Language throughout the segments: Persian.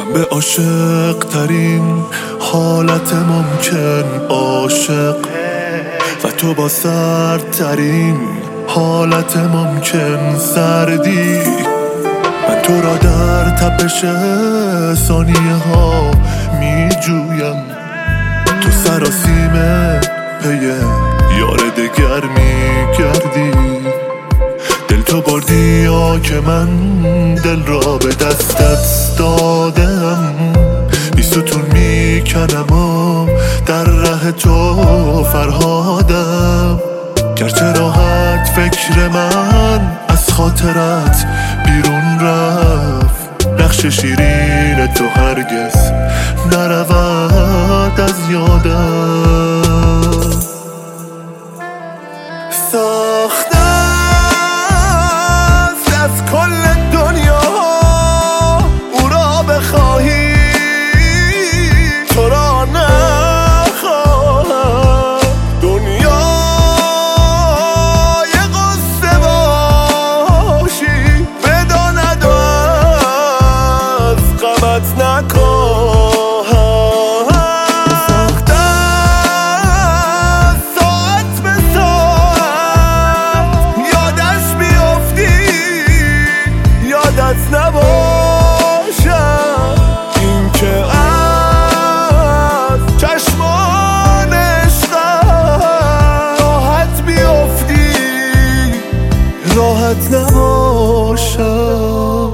من به عاشق ترین حالت ممکن عاشق و تو با سردترین حالت ممکن سردی. من تو را در تپش ثانیه ها می جویم، تو سراسیمه پی یار دگر می گردی. دل تو بردی یا که من دل را به دستت دادم، بی ستون می کنم و در ره تو فرهادم. گرچه راحت فکر من از خاطرت بیرون رفت، نقش شیرین تو هرگز نرود از یادم. ساخته است از کل دنیا او را بخواهی، تو را نخواهم. دنیا یه قصه باشی بداند و از غمت نکاهم. ساخته است ساعت به ساعت یادش بیفتی یادت نباشم. این که از چشمان عشقت راحت بیفتی راحت نباشد.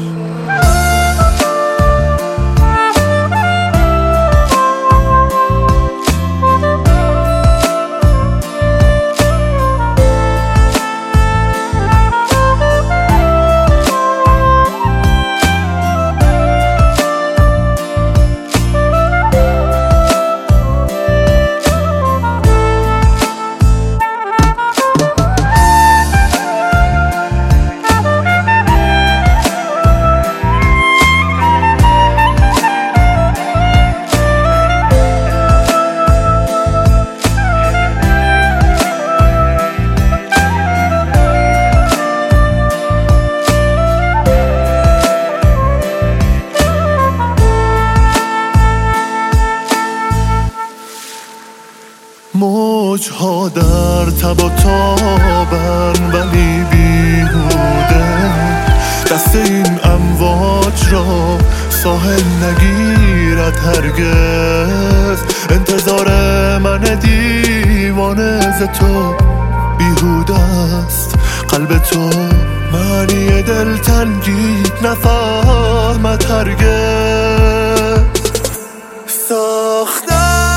موجها در تب و تابن ولی بیهوده، دست این امواج را ساحل نگیرد هرگز. انتظار من دیوانه ز تو بیهوده است، قلب تو معنی دلتنگی نفهمد هرگز. ساخته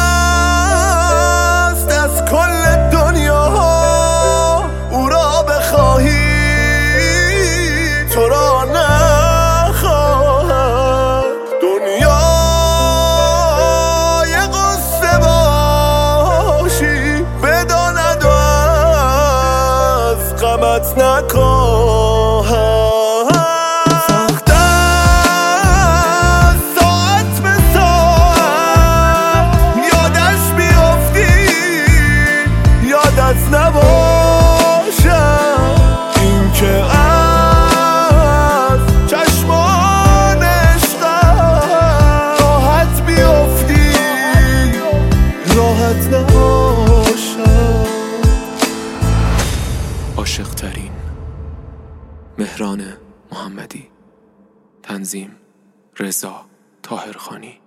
کل دنیا او را بخواهی، تو را نخواهم. دنیا یه قصه باشی بداند و از غمت نکاهم. نباشم این که از چشمان عشقت راحت بیفتی راحت نباشم. عاشق ترین. مهران محمدی. تنظیم رضا طاهرخانی.